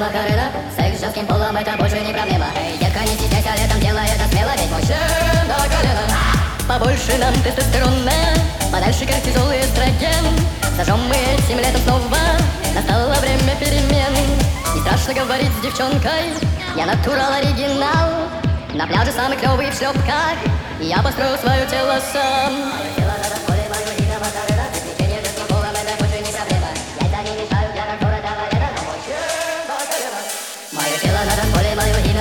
Макарена. Секс с женским полом это больше не проблема. Эй, детка, не стесняйся, летом делай это смело, ведь мужчин до колена. Побольше нам тестостерона, подальше кортизол и эстроген. Зажжем мы этим летом снова, настало время перемен. Не страшно говорить с девчонкой, я натурал оригинал. На пляже самый клёвый в шлёпках, и я построю свое тело сам. Мое тело на танцполе, мое имя Макарена. Приключения с женским полом это больше не проблема. Яйца не мешают для танцора до валета, но мужчин до колена. Мое тело на танцполе, мое имя